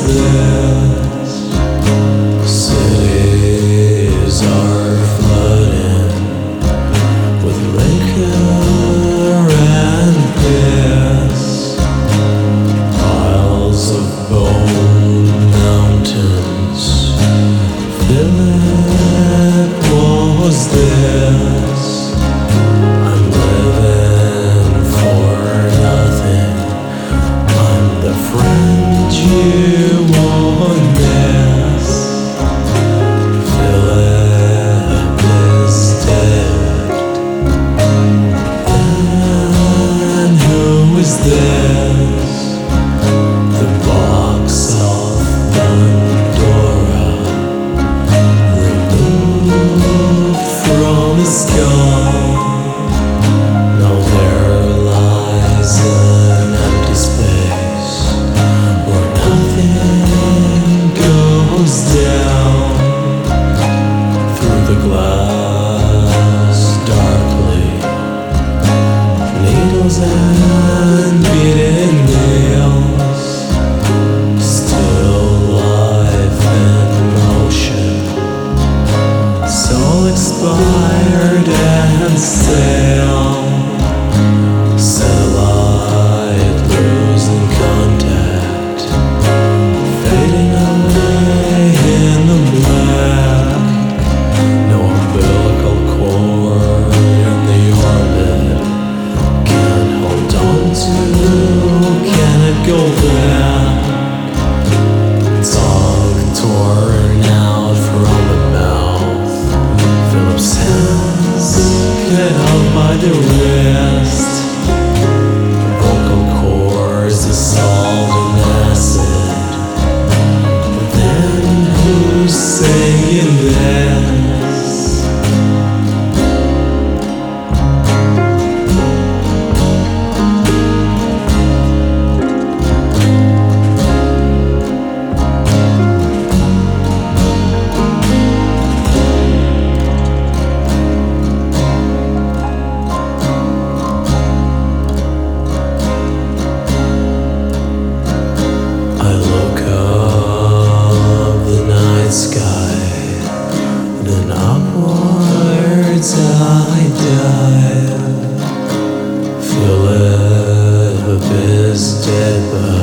this? Cities are flooding with liquor and piss. Piles of bone mountains. Philip, what was this? I'm living for nothing. I'm the friend you won't miss. Philip is dead. And who is this? The box of Pandora, removed from his skull. Now there lies an empty space where nothing goes down. Through the glass darkly, needles and beaten nails. Still life in motion, soul expired and stale. Satellite losing contact, fading away in the black. No umbilical cord in the orbit. Can't hold on to, can it go back? Tongue torn out from the mouth. Philip's hands cut out by the wrist. Vocal cords dissolved in acid. But then who's saying this? I look up the night sky, then upwards I dive. Philip is dead, but